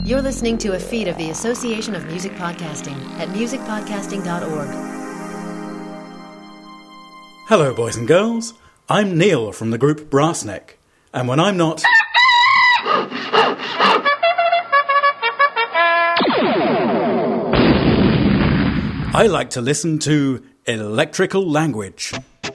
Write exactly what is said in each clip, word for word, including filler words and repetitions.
You're listening to a feed of the Association of Music Podcasting at music podcasting dot org. Hello, boys and girls. I'm Neil from the group Brassneck, and when I'm not... I like to listen to Electrical Language.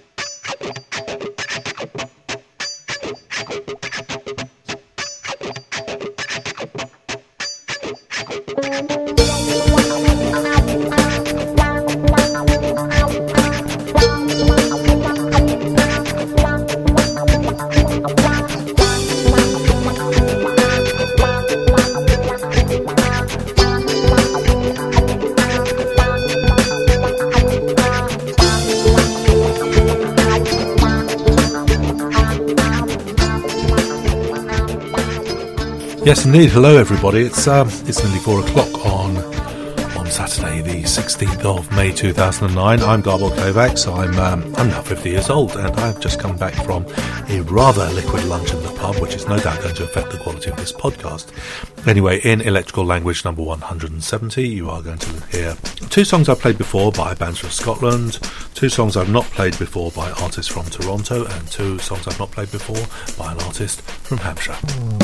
Yes, indeed. Hello, everybody. It's um, it's nearly four o'clock on on Saturday, the sixteenth of May, two thousand nine. I'm Garbel Kovacs. I'm um, I'm now fifty years old, and I've just come back from a rather liquid lunch in the pub, which is no doubt going to affect the quality of this podcast. Anyway, in Electrical Language number one hundred seventy, you are going to hear two songs I've played before by bands from Scotland, two songs I've not played before by artists from Toronto, and two songs I've not played before by an artist from Hampshire.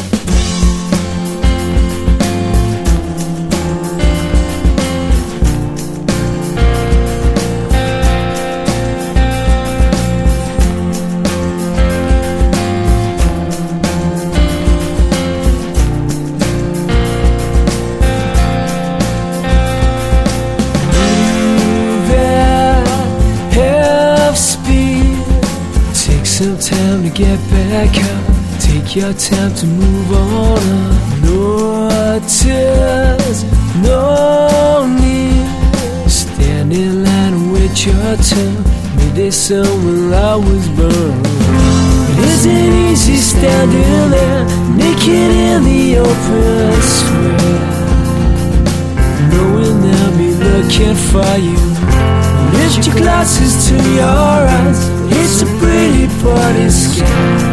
Some time to get back up. Take your time to move on up. No tears, no need. Stand in line and wait your turn. Midday sun will always burn. It isn't easy standing there, naked in the open square, knowing they'll be looking for you. Lift your glasses to your eyes. It's a pretty party sky.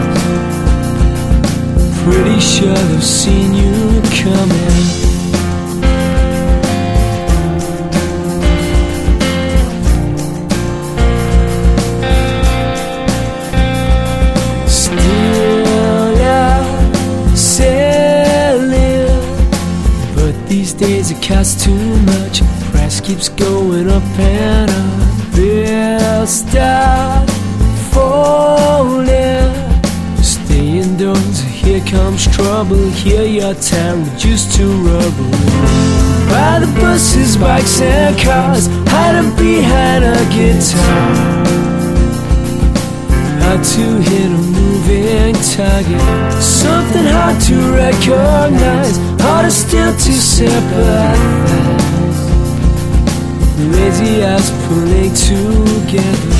Pretty sure they've seen you coming. Still out sailing, but these days it costs too much. Price keeps going up and up. They'll stop falling. Stay indoors, here comes trouble. Here your time reduced to rubble. By the buses, bikes and cars, hiding behind a guitar. Hard to hit a moving target. Something hard to recognize, harder still to sympathize. Lazy eyes pulling together.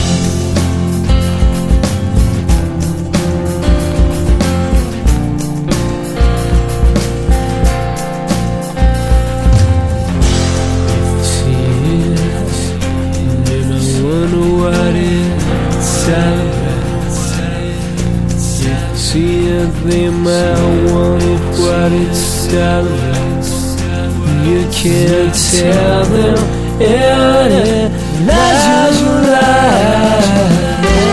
They might want it, what it celebrates. You can't tell them any lies you lie.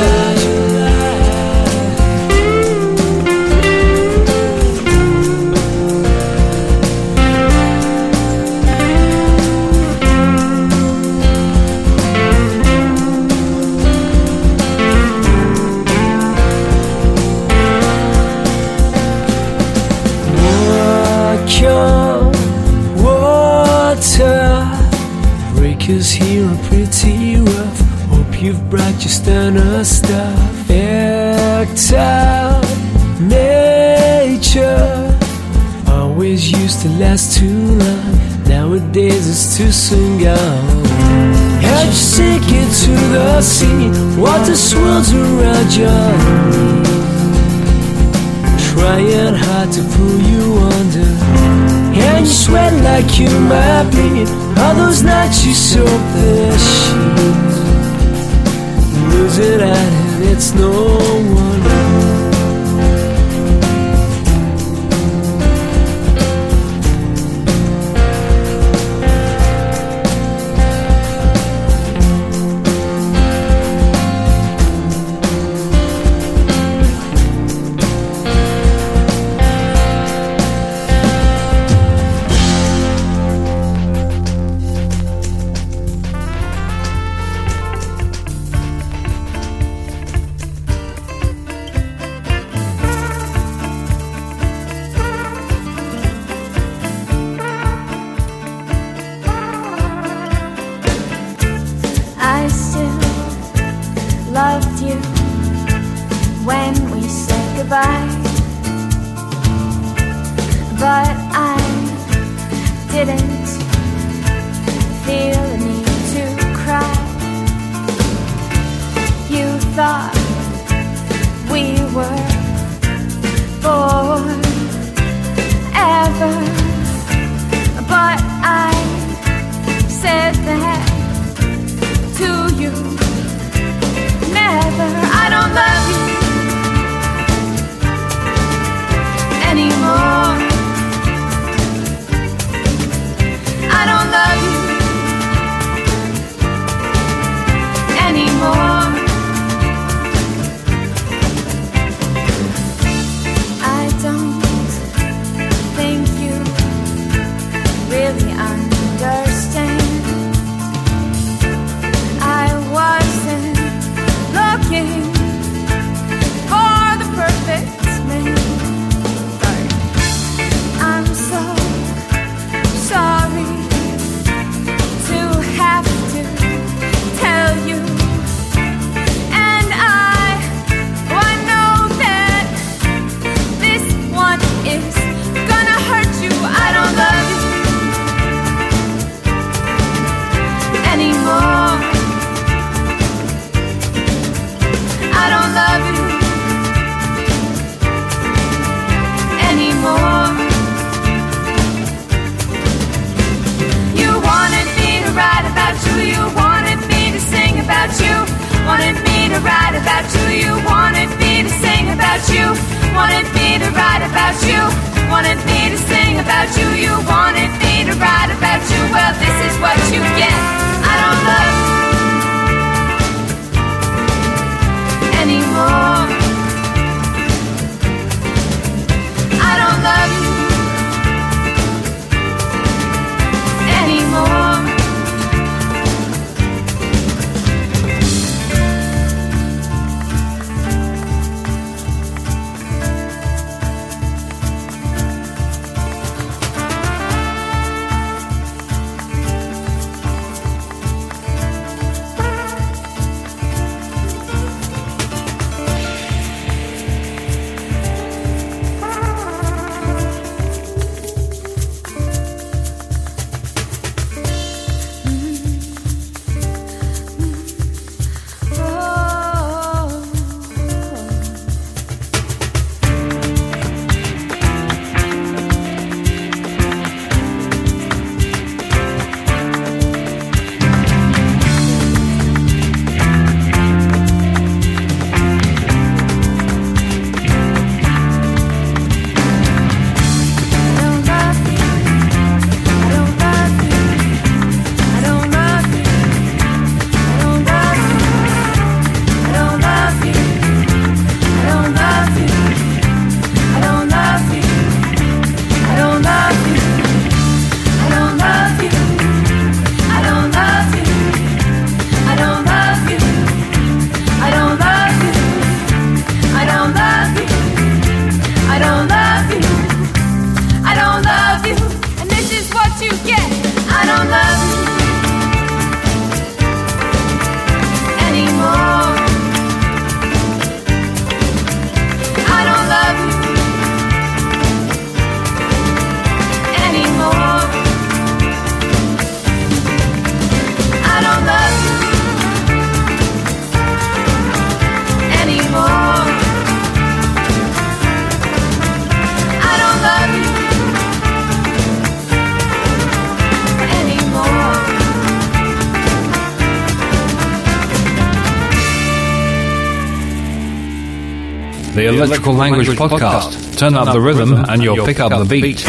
Breakers here are pretty rough. Hope you've brought your stunner stuff. Act out nature. Always used to last too long. Nowadays it's too soon gone. As you sink into the sea, water swirls around your knees, trying hard to pull you under. And you sweat like you might bleed. All those nights you soak the sheets, lose it out and it's no wonder. right, but I didn't feel the need to cry. You thought we were forever, but I said that to you. Never. I don't love you anymore. I don't love you anymore. I don't think you really understand. I wasn't looking for the perfect man. Sorry. I'm so sorry to have to tell you. And I, oh, I know that this one is gonna hurt you. I don't love you anymore. I don't love you anymore. You wanted me to write about you. You wanted me to sing about you. Wanted me to write about you. You wanted me to sing about you. Wanted me to write about you. Wanted me to sing about you. You wanted me to write about you. Well, this is what you get. I don't love you anymore. I don't love you anymore. The Electrical Language Podcast. Turn up the rhythm and you'll pick up the beat.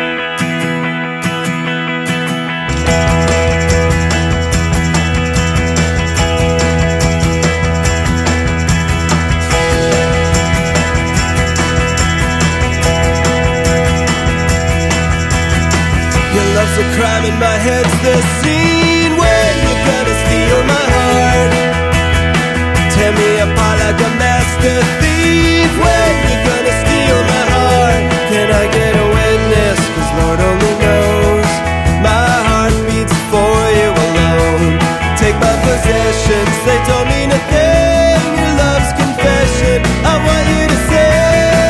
Your love's a crime and my head's the scene where you're gonna steal my heart. Tear me apart like a master thief. When you're gonna steal my heart. Can I get a witness? Cause Lord only knows my heart beats for you alone. Take my possessions, they don't mean a thing. Your love's confession, I want you to say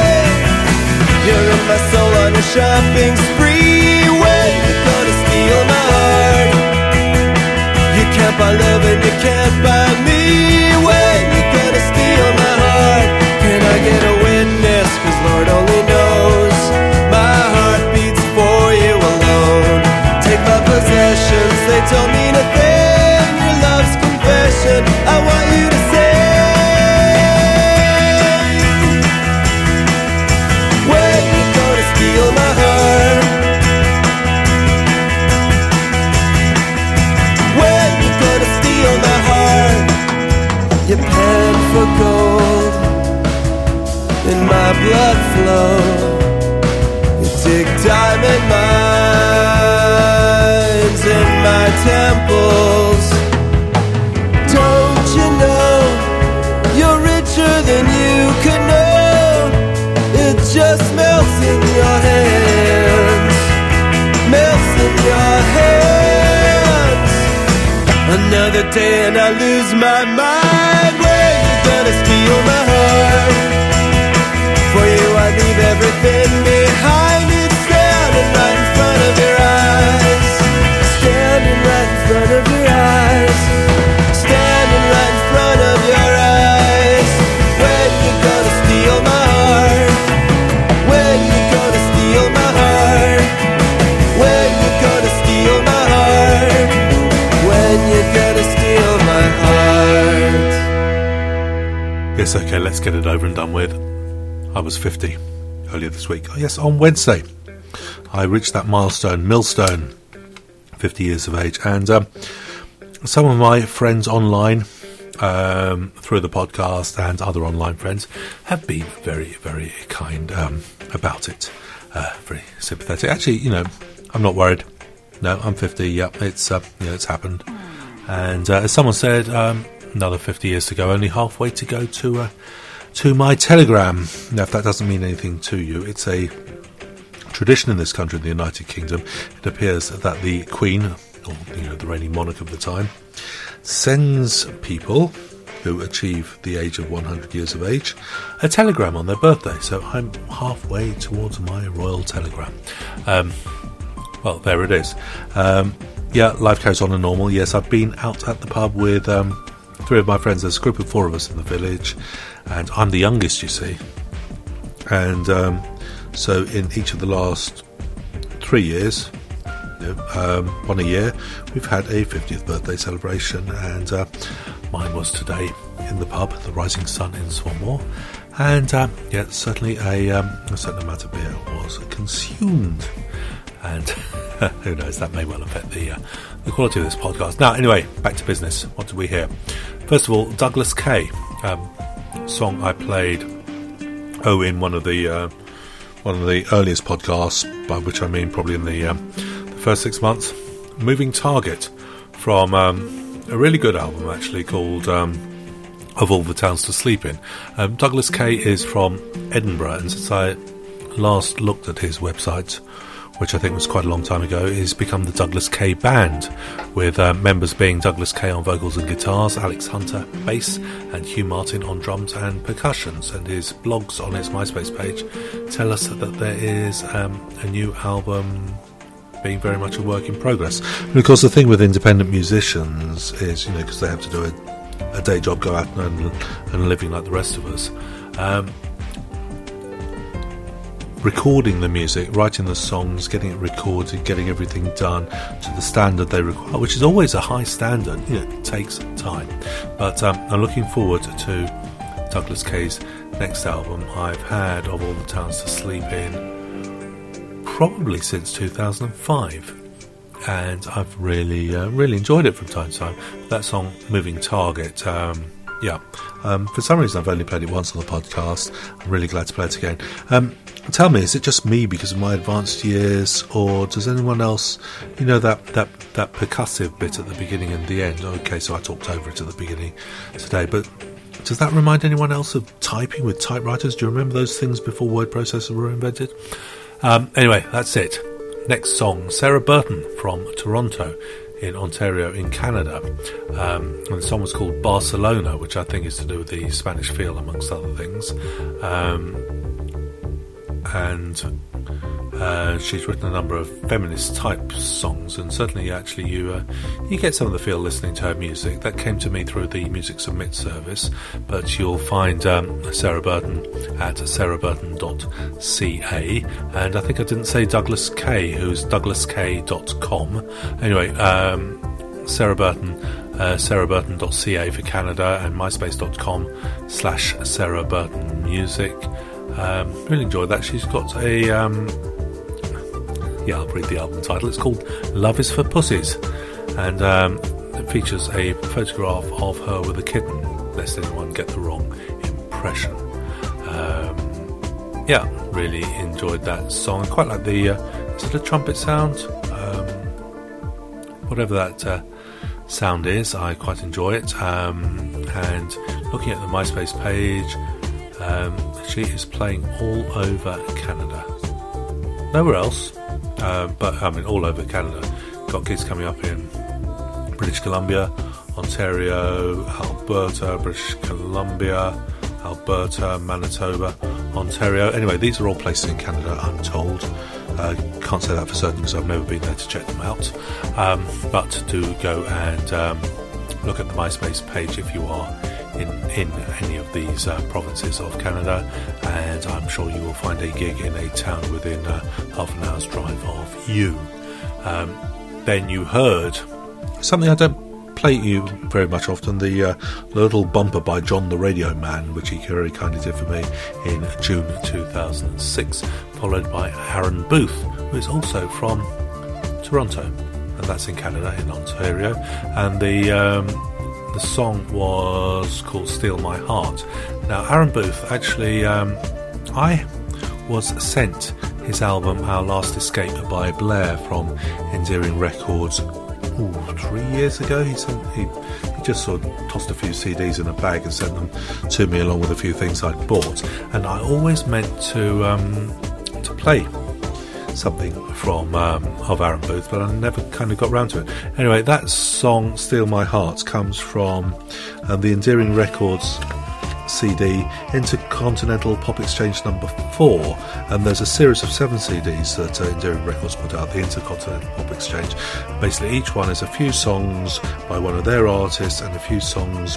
shopping spree. When you gonna steal my heart? You can't buy love and you can't buy me. When you gonna steal my heart? Can I get a witness? Cause Lord only knows my heart beats for you alone. Take my possessions, they don't mean a thing. Your love's confession, I want you to say. When you gonna steal my heart? When you gonna steal my heart? You pan for gold, and my blood flow. You dig diamond mines in my temples. Don't you know you're richer than you could know? It just melts in your hands, melts in your hands. Another day and I lose my mind. When you gonna steal my heart? For you I leave everything behind. It's standing right in front of your eyes. Standing right in front of your eyes. Standing right in front of your eyes. When you gonna steal my heart? When you gonna steal my heart? When you gonna steal my heart? When you gonna steal my heart? Yes, okay, let's get it over and done with. I was fifty earlier this week. Oh, yes, on Wednesday I reached that milestone, millstone, fifty years of age. And um, some of my friends online, um, through the podcast and other online friends, have been very, very kind um, about it. Uh, very sympathetic. Actually, you know, I'm not worried. No, I'm fifty. Yeah, it's uh, you know, it's happened. And uh, as someone said, um, another fifty years to go, only halfway to go to uh, to my telegram. Now, if that doesn't mean anything to you, it's a tradition in this country, in the United Kingdom. It appears that the Queen, or you know, the reigning monarch of the time, sends people who achieve the age of one hundred years of age a telegram on their birthday. So I'm halfway towards my royal telegram. Um, well, there it is. Um, yeah, life carries on as normal. Yes, I've been out at the pub with um, three of my friends. There's a group of four of us in the village, and I'm the youngest, you see. And um, so in each of the last three years, you know, um, one a year, we've had a fiftieth birthday celebration, and uh, mine was today in the pub, the Rising Sun in Swanmore. And uh, yeah, certainly a, um, a certain amount of beer was consumed. And who knows, that may well affect the uh, the quality of this podcast. Now, anyway, back to business. What did we hear? First of all, Douglas Kay, um, song I played, oh, in one of the uh, one of the earliest podcasts, by which I mean probably in the, um, the first six months. Moving Target, from um, a really good album actually called um, Of All the Towns to Sleep In. Um, Douglas Kay is from Edinburgh, and since I last looked at his website, which I think was quite a long time ago, he's become the Douglas Kay Band, with uh, members being Douglas Kay on vocals and guitars, Alex Hunter bass, and Hugh Martin on drums and percussions. And his blogs on his MySpace page tell us that there is um, a new album being very much a work in progress. And of course, the thing with independent musicians is, you know, because they have to do a, a day job, go out and, and living like the rest of us, um, recording the music, writing the songs, getting it recorded, getting everything done to the standard they require, which is always a high standard. You know, it takes time. But um, I'm looking forward to Douglas Kay's next album. I've had Of All the Towns to Sleep In probably since two thousand five, and I've really, uh, really enjoyed it from time to time. That song, Moving Target, um, yeah. Um, for some reason, I've only played it once on the podcast. I'm really glad to play it again. Um, tell me, is it just me because of my advanced years, or does anyone else, you know, that, that, that percussive bit at the beginning and the end? Okay, so I talked over it at the beginning today, but does that remind anyone else of typing with typewriters? Do you remember those things before word processors were invented? Um, anyway, that's it. Next song, Sarah Burton from Toronto in Ontario in Canada. Um, and the song was called Barcelona, which I think is to do with the Spanish feel, amongst other things. Um, and Uh, she's written a number of feminist type songs, and certainly actually you uh, you get some of the feel listening to her music. That came to me through the Music Submit service, but you'll find um, Sarah Burton at sarah burton dot c a, and I think I didn't say Douglas Kay, who's douglas k dot com. Anyway, um, Sarah Burton, uh, sarah burton dot c a for Canada, and myspace dot com slash Sarah Burton Music. Um, really enjoyed that. She's got a um, yeah, I'll read the album title. It's called Love Is For Pussies, and um, it features a photograph of her with a kitten, lest anyone get the wrong impression. Um, yeah, really enjoyed that song. I quite like the uh, is it a trumpet sound? Um, whatever that uh, sound is, I quite enjoy it. Um, and looking at the MySpace page, um, she is playing all over Canada. Nowhere else. Uh, but I mean, all over Canada. Got gigs coming up in British Columbia, Ontario, Alberta, British Columbia, Alberta, Manitoba, Ontario. Anyway, these are all places in Canada, I'm told. Uh, can't say that for certain because I've never been there to check them out. Um, but do go and um, look at the MySpace page if you are in, in any of these uh, provinces of Canada, and I'm sure you will find a gig in a town within uh, half an hour's drive of you. Um, then you heard something I don't play you very much often, the uh, little bumper by John the Radio Man, which he very kindly did for me in June two thousand six, followed by Aaron Booth, who is also from Toronto, and that's in Canada, in Ontario, and the um, the song was called Steal My Heart. Now, Aaron Booth, actually, um, I was sent his album Our Last Escape by Blair from Endearing Records ooh, three years ago. He sent he, he just sort of tossed a few C Ds in a bag and sent them to me along with a few things I'd bought, and I always meant to um, to play something from um, of Aaron Booth, but I never kind of got round to it. Anyway, that song Steal My Heart comes from uh, the Endearing Records C D, Intercontinental Pop Exchange number four, and there's a series of seven C Ds that uh, Endearing Records put out, the Intercontinental Pop Exchange. Basically each one is a few songs by one of their artists and a few songs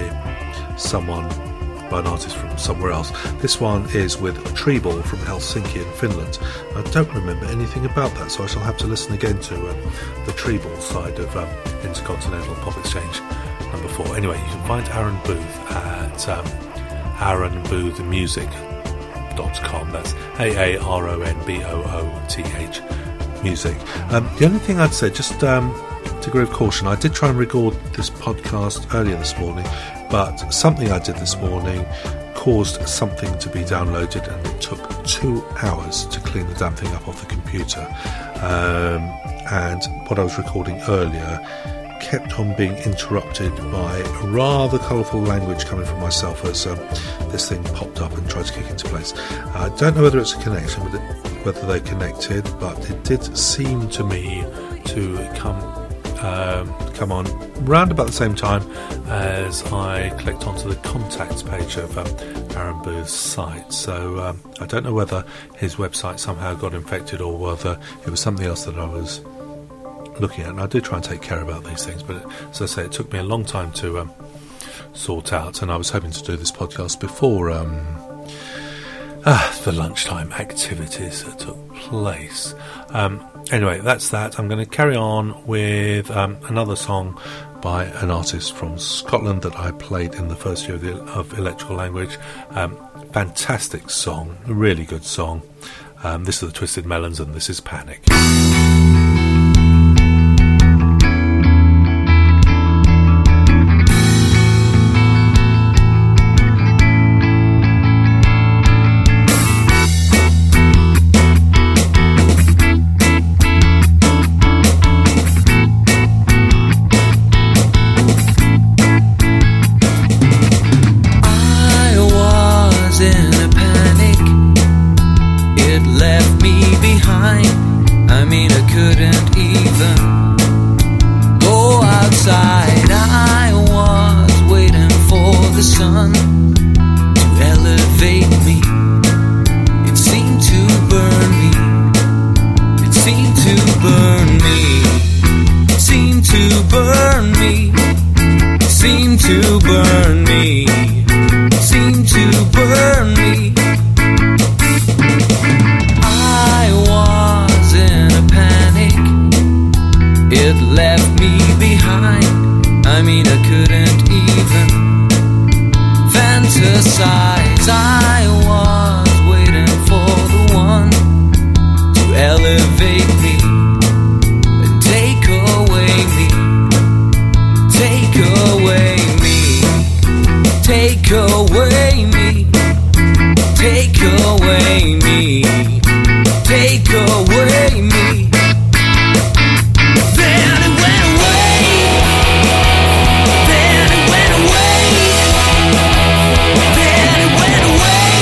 by someone by an artist from somewhere else. This one is with Treble from Helsinki in Finland. I don't remember anything about that, so I shall have to listen again to um, the Treble side of um, Intercontinental Pop Exchange number four. Anyway, you can find Aaron Booth at um, aaron booth music dot com. That's A A R O N B O O T H music. Um, the only thing I'd say, just um, to degree of caution, I did try and record this podcast earlier this morning, but something I did this morning caused something to be downloaded, and it took two hours to clean the damn thing up off the computer. Um, and what I was recording earlier kept on being interrupted by rather colourful language coming from myself as um, this thing popped up and tried to kick into place. I uh, don't know whether it's a connection, with it, whether they connected, but it did seem to me to come um, come on round about the same time as I clicked onto the contacts page of um, Aaron Booth's site. So um, I don't know whether his website somehow got infected or whether it was something else that I was looking at, and I do try and take care about these things, but it, as I say, it took me a long time to um, sort out, and I was hoping to do this podcast before um, ah, the lunchtime activities that took place. Um, anyway, that's that. I'm going to carry on with um, another song by an artist from Scotland that I played in the first year of, the, of Electrical Language. Um, fantastic song, a really good song. Um, this is the Twisted Melons, and this is Panic. I mean, seem to burn me, seem to burn me, seem to burn me, seem to burn me. I was in a panic, it left me behind. I mean, I couldn't even fantasize. I was waiting for the one to elevate me and take away me, take away me, take away me, take away me, take away me. Then it went away, then it went away, then it went away,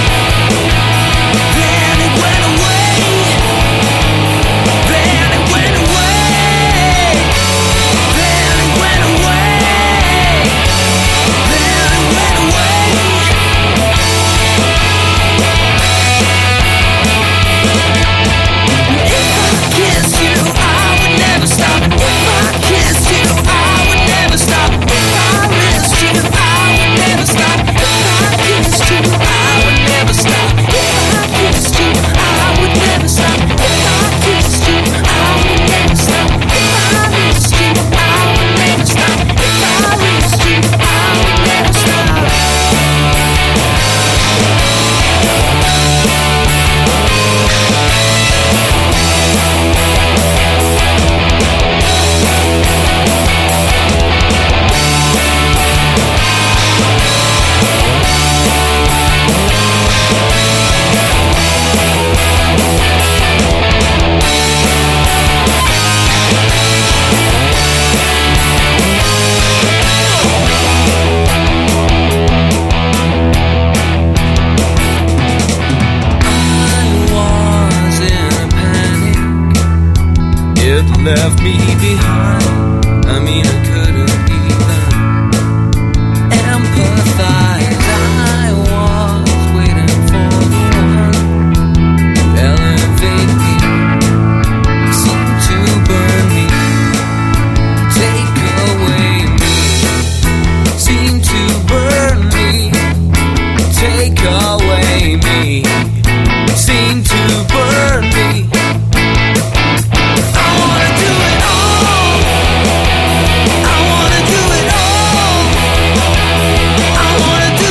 then it went away, then it went away, then it went away, then it went away. If I kissed you, I would never stop. If I kissed you, I would never stop. If I missed you, I would never stop. If I kissed you, I would never stop. If I kissed you, I would never stop. If I kissed you, I would never stop. If I missed you, I would never stop. If I missed you, I would never stop. Left me behind. I mean, I couldn't even empathize. I was waiting for the one to elevate me, seem to burn me, take away me, seem to burn me, take away me, seem to burn me. I wanna do it all. I wanna do it all. I wanna do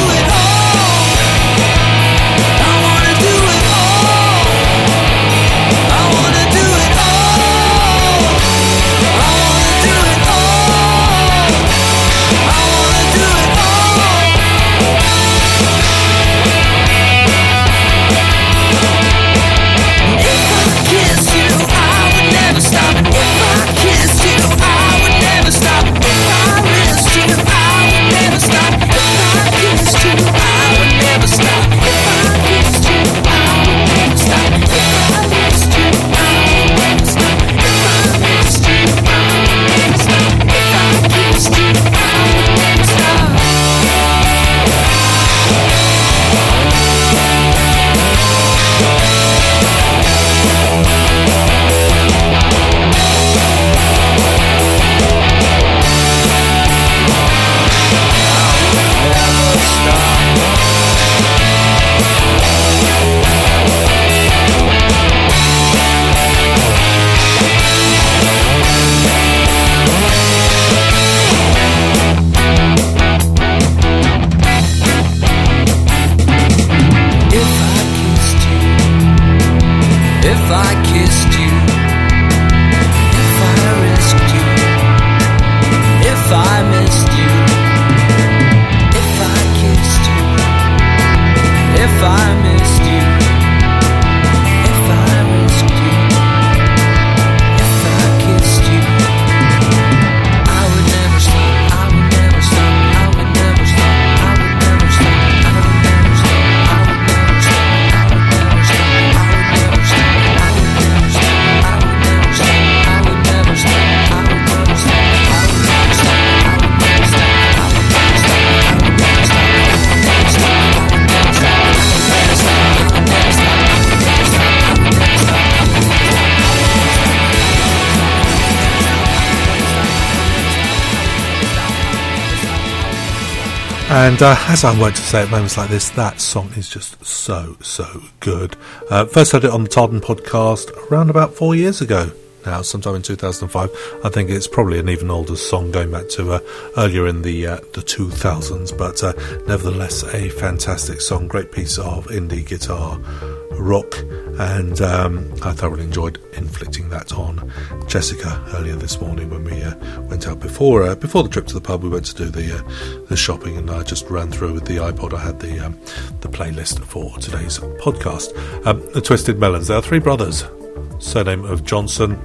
And uh, as I'm wont to say at moments like this, that song is just so, so good. Uh, first heard it on the Tartan podcast around about four years ago now, sometime in two thousand five. I think it's probably an even older song going back to uh, earlier in the uh, the two thousands, but uh, nevertheless a fantastic song, great piece of indie guitar rock, and um, I thoroughly enjoyed inflicting that on Jessica earlier this morning when we uh, went out before uh, before the trip to the pub. We went to do the uh, the shopping, and I just ran through with the iPod. I had the um, the playlist for today's podcast. Um, the Twisted Melons. There are three brothers, surname of Johnson,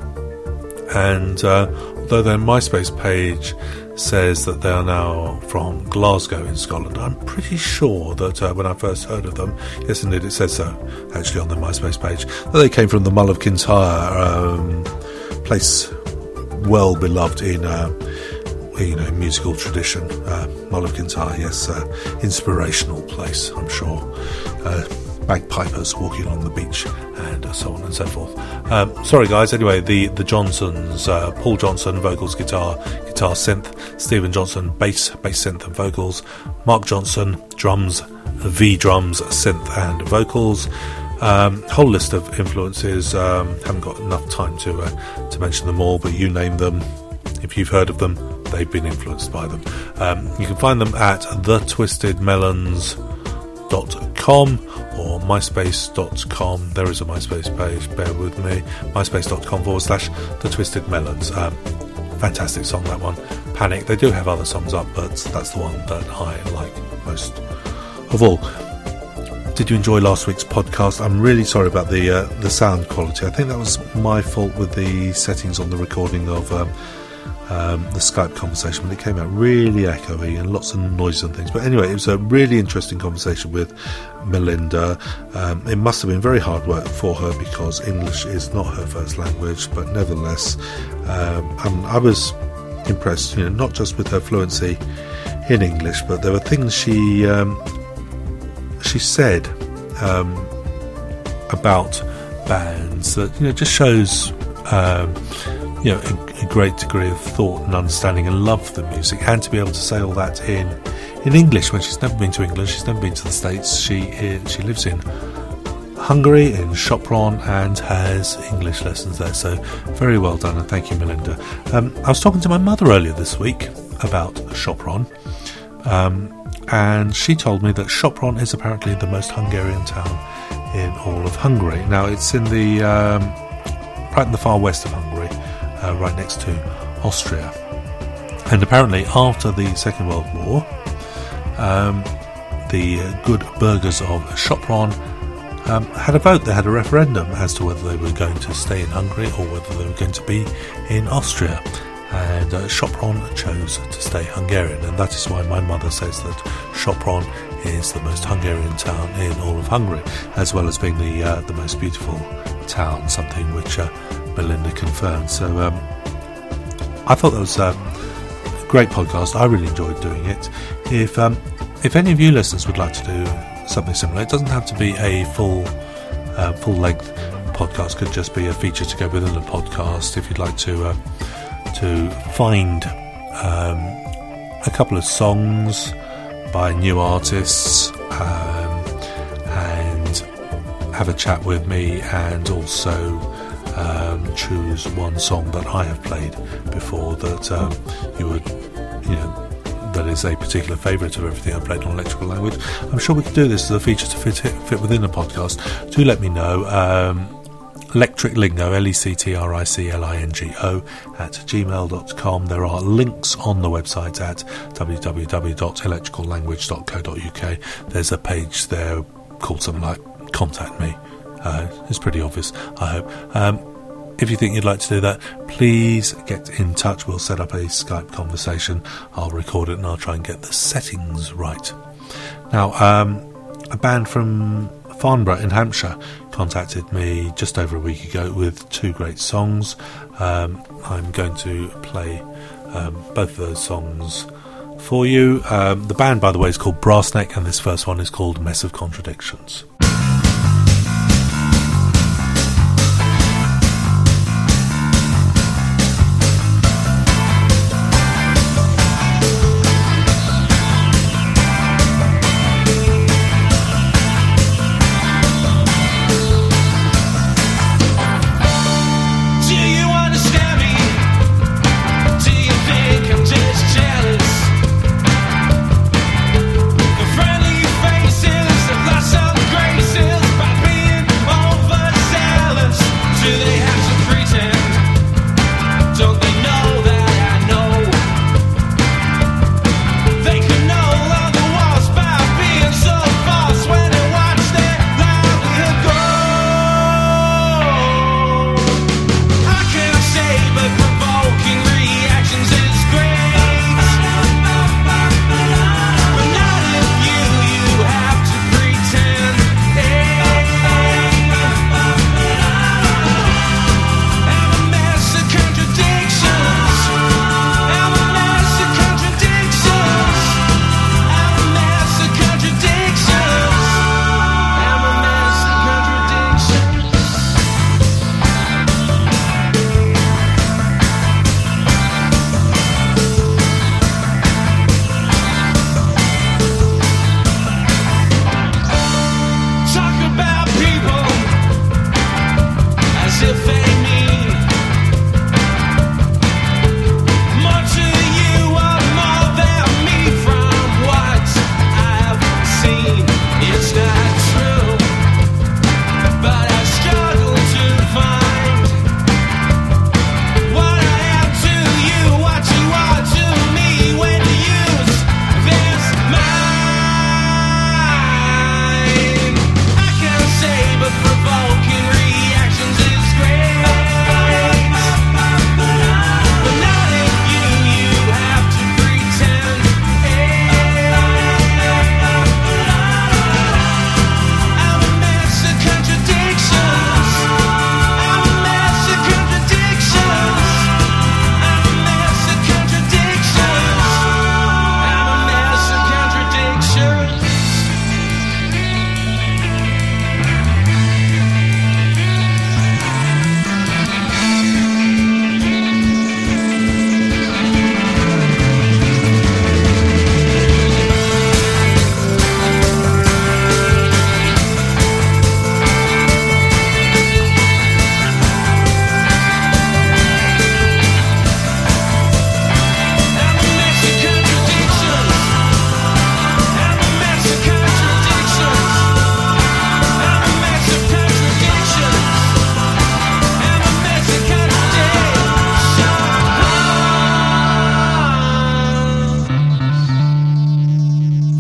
and uh, although their MySpace page says that they are now from Glasgow in Scotland, I'm pretty sure that uh, when I first heard of them, yes indeed it says so actually on their MySpace page, that they came from the Mull of Kintyre, um, place well beloved in uh, you know musical tradition. uh, Mull of Kintyre, yes, uh, inspirational place, I'm sure. uh, bagpipers walking along the beach, and uh, so on and so forth. Um, sorry guys, anyway, the, the Johnsons, uh, Paul Johnson, vocals, guitar, guitar, synth, Stephen Johnson, bass, bass, synth and vocals, Mark Johnson, drums, V drums, synth and vocals. Um, whole list of influences, um, haven't got enough time to, uh, to mention them all, but you name them, if you've heard of them, they've been influenced by them. Um, you can find them at the twisted melons dot com or myspace dot com. There is a MySpace page, bear with me, myspace.com forward slash the Twisted Melons. Um, fantastic song, that one. Panic. They do have other songs up, but that's the one that I like most of all. Did you enjoy last week's podcast? I'm really sorry about the uh, the sound quality. I think that was my fault with the settings on the recording of um, Um, the Skype conversation, but it came out really echoey and lots of noise and things. But anyway, it was a really interesting conversation with Melinda. Um, it must have been very hard work for her because English is not her first language, but nevertheless, um, and I was impressed, you know, not just with her fluency in English, but there were things she um, she said um, about bands that, you know, just shows um, you know, a, a great degree of thought and understanding and love for the music, and to be able to say all that in in English when she's never been to England, she's never been to the States. She is, she lives in Hungary, in Sopron, and has English lessons there. So very well done, and thank you, Melinda. Um, I was talking to my mother earlier this week about Sopron, um, and she told me that Sopron is apparently the most Hungarian town in all of Hungary. Now, it's in the um, right in the far west of Hungary, Uh, right next to Austria, and apparently after the Second World War, um, the uh, good burghers of Sopron um, had a vote. They had a referendum as to whether they were going to stay in Hungary or whether they were going to be in Austria, and uh, Sopron chose to stay Hungarian, and that is why my mother says that Sopron is the most Hungarian town in all of Hungary, as well as being the uh, the most beautiful town, something which uh, Melinda confirmed. So um, I thought that was a great podcast. I really enjoyed doing it. If um, if any of you listeners would like to do something similar, it doesn't have to be a full uh, full length podcast. Could just be a feature to go within the podcast. If you'd like to uh, to find um, a couple of songs by new artists um, and have a chat with me, and also Um, choose one song that I have played before that um, you would, you know, that is a particular favourite of everything I've played on Electrical Language. I'm sure we could do this as a feature to fit it, fit within the podcast. Do let me know. Um, Electric Lingo, L E C T R I C L I N G O at gmail dot com. There are links on the website at w w w dot electrical language dot co dot u k. There's a page there called something like Contact Me. Uh, it's pretty obvious, I hope. Um, if you think you'd like to do that, please get in touch. We'll set up a Skype conversation. I'll record it and I'll try and get the settings right. Now, um, a band from Farnborough in Hampshire contacted me just over a week ago with two great songs. Um, I'm going to play um, both of those songs for you. Um, the band, by the way, is called Brassneck, and this first one is called Mess of Contradictions.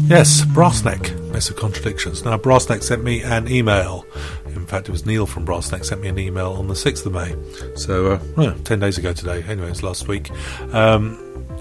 Yes, Brassneck, Mess of Contradictions. Now, Brassneck sent me an email. In fact, it was Neil from Brassneck sent me an email on the sixth of May. So, uh, well, ten days ago today. Anyway, it's last week. Um,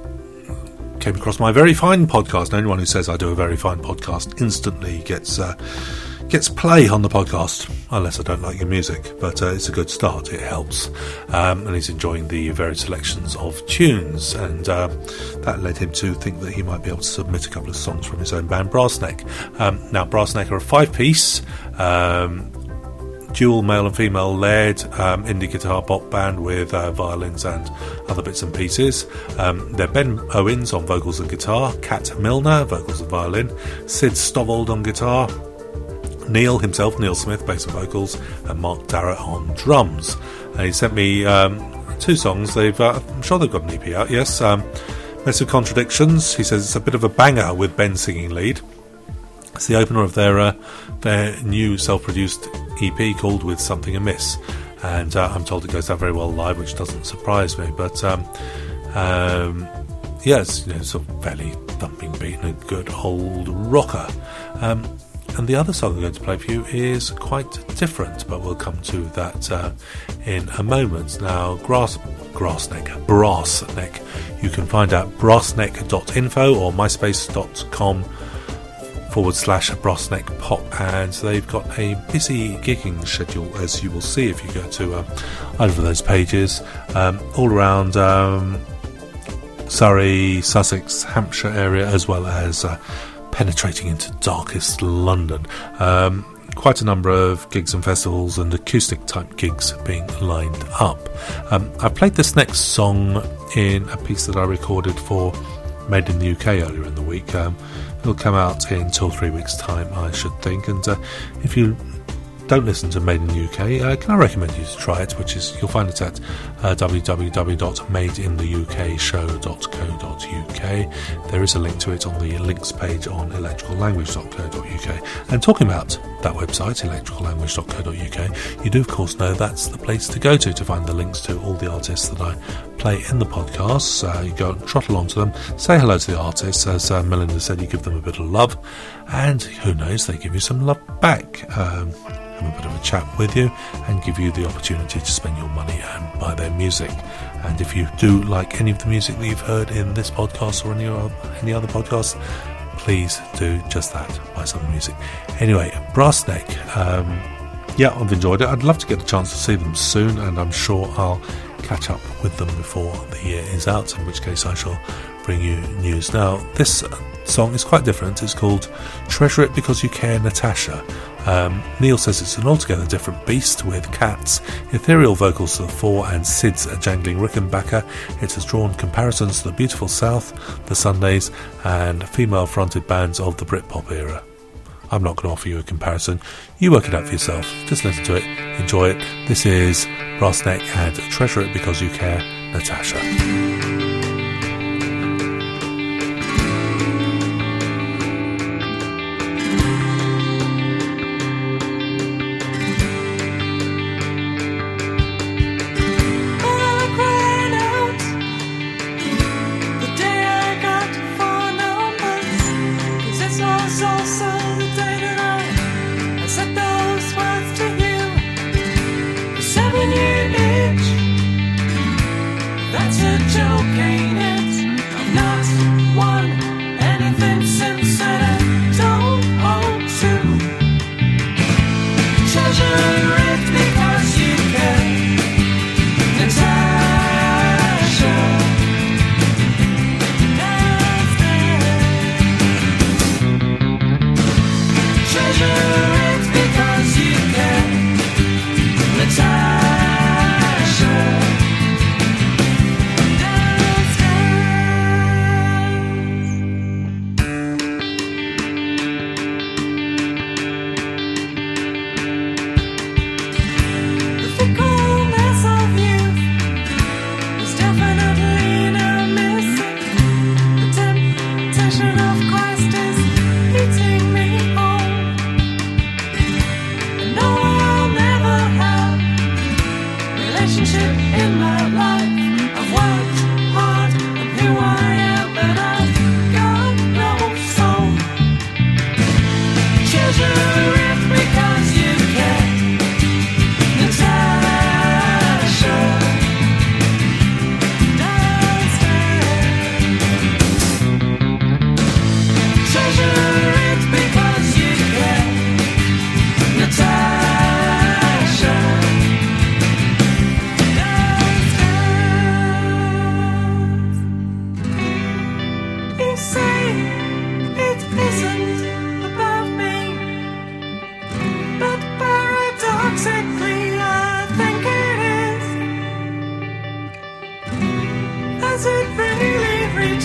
came across my very fine podcast. And anyone who says I do a very fine podcast instantly gets uh, gets play on the podcast, unless I don't like your music. But uh, it's a good start. It helps. Um, and he's enjoying the varied selections of tunes. And uh, that led him to think that he might be able to submit a couple of songs from his own band, Brassneck. Um, now, Brassneck are a five-piece, um, dual male and female led um, indie guitar bop band with uh, violins and other bits and pieces. Um, they're Ben Owens on vocals and guitar, Kat Milner, vocals and violin, Sid Stovald on guitar, Neil himself, Neil Smith, bass and vocals, and Mark Darrett on drums. And he sent me um, two songs. They've, uh, I'm sure they've got an E P out, yes. Um, Mess of Contradictions, he says it's a bit of a banger with Ben singing lead. It's the opener of their uh, their new self-produced E P called With Something Amiss, and uh, I'm told it goes down very well live, which doesn't surprise me. But um, um, yeah, it's, you know, sort of fairly thumping beat and a good old rocker. Um, and the other song I'm going to play for you is quite different, but we'll come to that uh, in a moment. Now, Grass Grassneck, Brassneck, you can find out brassneck dot info or myspace dot com forward slash Brassneck Pop, and they've got a busy gigging schedule, as you will see if you go to uh, either of those pages, um, all around um, Surrey, Sussex, Hampshire area, as well as uh, penetrating into darkest London. Um, quite a number of gigs and festivals and acoustic type gigs being lined up. Um, I played this next song in a piece that I recorded for Made in the U K earlier in the week. Um, it'll come out in two or three weeks' time, I should think. And uh, if you don't listen to Made in the U K, uh, can I recommend you to try it, which is, you'll find it at uh, w w w dot made in the u k show dot co dot u k. There is a link to it on the links page on electrical language dot co dot u k. And talking about that website, electrical language dot co dot u k, you do of course know that's the place to go to to find the links to all the artists that I play in the podcasts. Uh, you go and trot along to them, say hello to the artists, as uh, Melinda said, you give them a bit of love, and who knows, they give you some love back. Um, have a bit of a chat with you and give you the opportunity to spend your money and buy their music. And if you do like any of the music that you've heard in this podcast or any other, any other podcast, please do just that, buy some music. Anyway, Brassneck, um, yeah, I've enjoyed it. I'd love to get a chance to see them soon, and I'm sure I'll catch up with them before the year is out, in which case I shall bring you news. Now, this song is quite different. It's called Treasure It Because You Care, Natasha. Um, Neil says it's an altogether different beast, with Kat's ethereal vocals to the fore and Sid's a jangling Rickenbacker. It has drawn comparisons to the Beautiful South, the Sundays, and female-fronted bands of the Britpop era. I'm not going to offer you a comparison. You work it out for yourself. Just listen to it, enjoy it. This is Brassneck and Treasure It Because You Care, Natasha.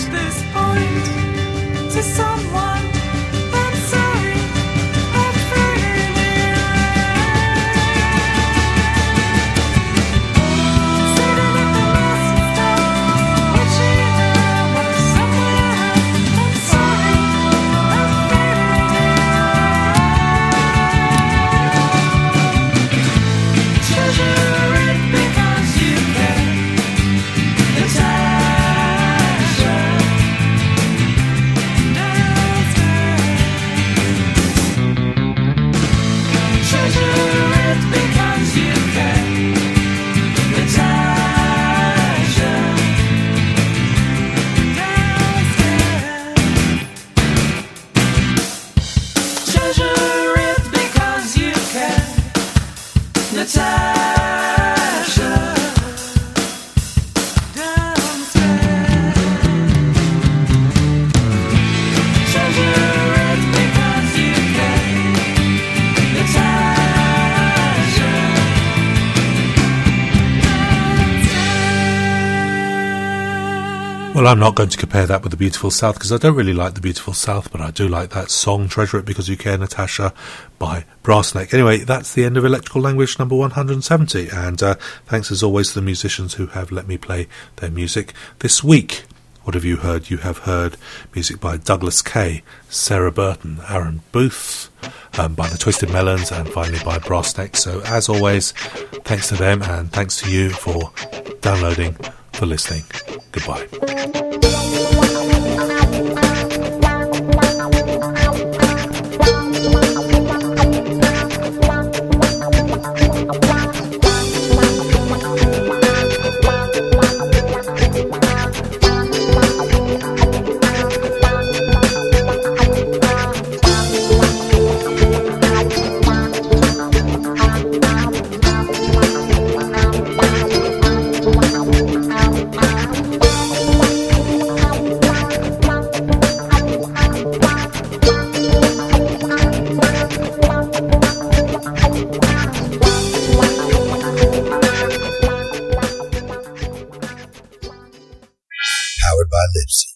this point to someone. I'm sorry, I'm fading Said it at the last stop, wishing I was somewhere else. I'm sorry, I'm fading Treasure it because you can. Natasha, treasure it because you can. Natasha, treasure it because you can. Natasha. Well, I'm not going to compare that with The Beautiful South because I don't really like The Beautiful South, but I do like that song, Treasure It Because You Care, Natasha, by Brassneck. Anyway, that's the end of Electrical Language number one hundred seventy, and uh, thanks as always to the musicians who have let me play their music this week. What have you heard? You have heard music by Douglas Kay, Sarah Burton, Aaron Booth, um, by the Twisted Melons, and finally by Brassneck. So, as always, thanks to them, and thanks to you for downloading, for listening. Goodbye. Powered by Libsyn.